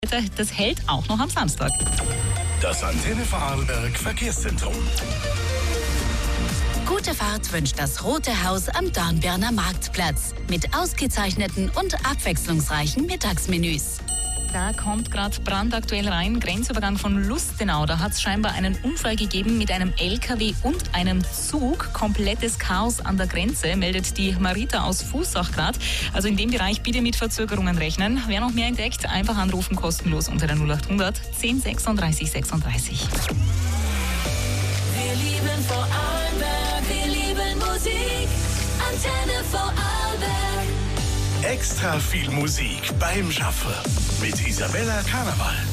Das hält auch noch am Samstag. Das Antenne Vorarlberg Verkehrszentrum. Gute Fahrt wünscht das Rote Haus am Dornbirner Marktplatz mit ausgezeichneten und abwechslungsreichen Mittagsmenüs. Da kommt gerade brandaktuell rein, Grenzübergang von Lustenau. Da hat es scheinbar einen Unfall gegeben mit einem LKW und einem Zug. Komplettes Chaos an der Grenze, meldet die Marita aus Fußach gerade. Also in dem Bereich bitte mit Verzögerungen rechnen. Wer noch mehr entdeckt, einfach anrufen, kostenlos unter der 0800 10 36 36. Wir lieben Vorarlberg, wir lieben Musik. Antenne Vorarlberg. Extra viel Musik beim Schaffen mit Isabella Karneval.